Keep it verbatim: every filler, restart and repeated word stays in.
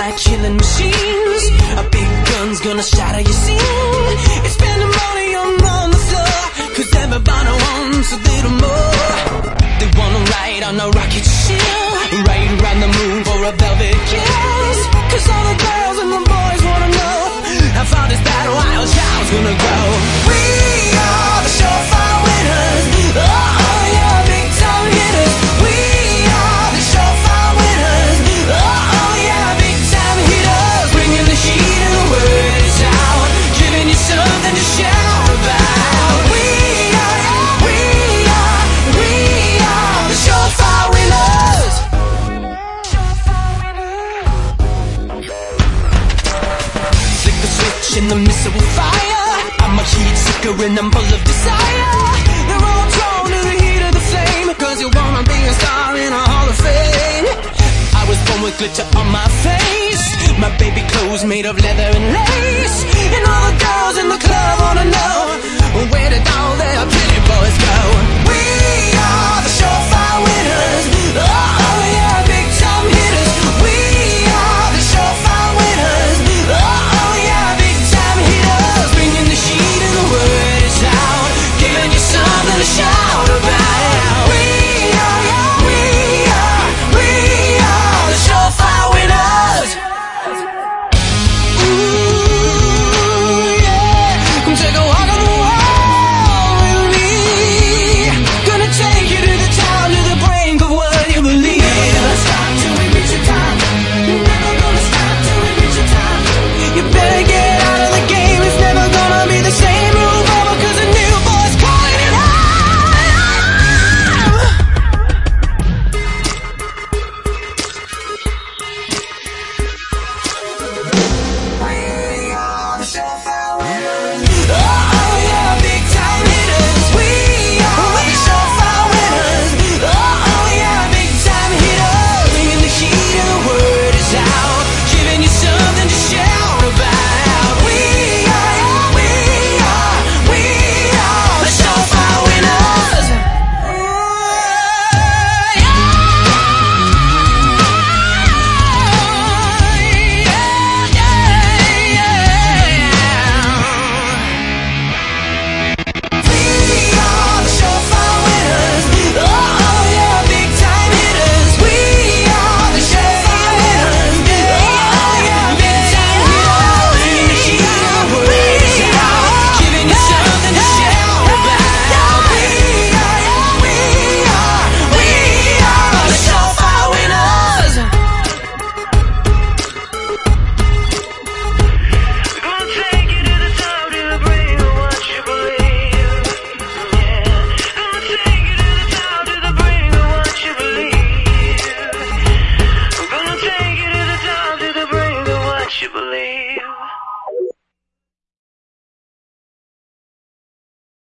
like killing machines. A big gun's gonna shatter your scene. It's spending money on, on the floor, cause everybody wants a little more. They wanna ride on a rocket ship, ride around the moon for a velvet kiss. Cause all the girls and the boys wanna know how far this battle wild child's gonna go. We are the surefire winners. Oh yeah, big time hitters. We are the surefire winners. Oh yeah, big time hitters. Bringing the heat and the word is out, giving you something to shout about. We are, we are, we are the surefire winners. Flick the switch and the missile will fire. I'm a heat seeker and I'm full of desire. They're all drawn to the heat of the flame, cause you wanna be a star in a hall of fame. I was born with glitter on my face, my baby clothes made of leather and lace. And all the girls in the club wanna know, where did all their pretty boys